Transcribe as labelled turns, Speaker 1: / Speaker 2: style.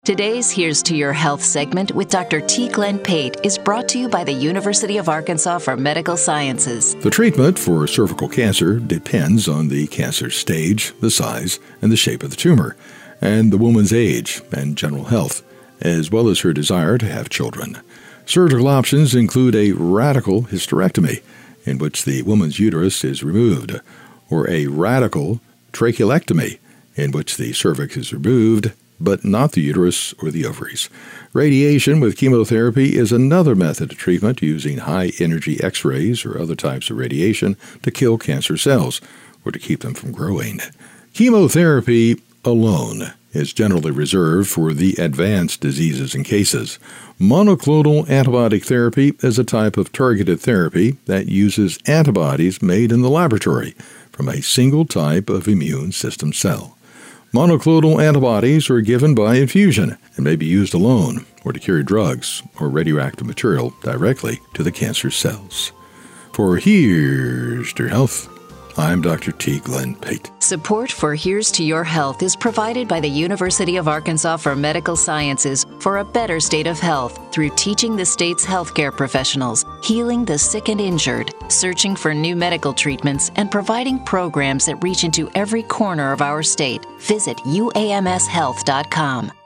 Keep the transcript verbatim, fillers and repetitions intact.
Speaker 1: Today's Here's to Your Health segment with Doctor T. Glenn Pate is brought to you by the University of Arkansas for Medical Sciences.
Speaker 2: The treatment for cervical cancer depends on the cancer stage, the size, and the shape of the tumor, and the woman's age and general health, as well as her desire to have children. Surgical options include a radical hysterectomy, in which the woman's uterus is removed, or a radical trachelectomy, in which the cervix is removed, but not the uterus or the ovaries. Radiation with chemotherapy is another method of treatment using high-energy X-rays or other types of radiation to kill cancer cells or to keep them from growing. Chemotherapy alone is generally reserved for the advanced diseases and cases. Monoclonal antibiotic therapy is a type of targeted therapy that uses antibodies made in the laboratory from a single type of immune system cell. Monoclonal antibodies are given by infusion and may be used alone or to carry drugs or radioactive material directly to the cancer cells. For Here's to Your Health, I'm Doctor T. Glenn Pate.
Speaker 1: Support for Here's to Your Health is provided by the University of Arkansas for Medical Sciences for a better state of health through teaching the state's healthcare professionals, healing the sick and injured, searching for new medical treatments, and providing programs that reach into every corner of our state. Visit U A M S health dot com.